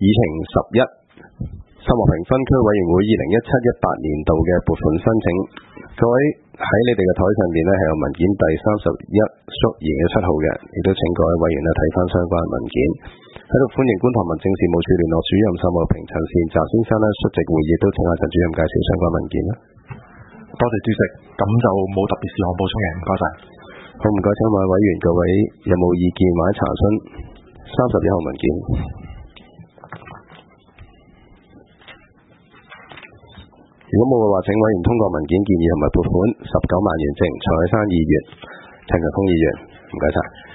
程11沙漠坪分區委員會2017-18年度嘅撥款申請。各位喺你哋嘅台上邊咧係有文件第31/2-7號嘅，亦都請各位委員咧睇翻相關文件。喺度歡迎觀塘民政事務處聯絡主任沙漠坪陳善澤先生咧出席會議，都請阿陳主任介紹相關文件啦。 多謝主席，咁就冇特別事項補充嘅，唔該晒。 好，唔該，請各位委員，各位有冇意見或者查詢31號文件？如果冇嘅話，請委員通過文件建議同埋撥款19萬元正，蔡海山議員、陳強鋒議員，唔該晒。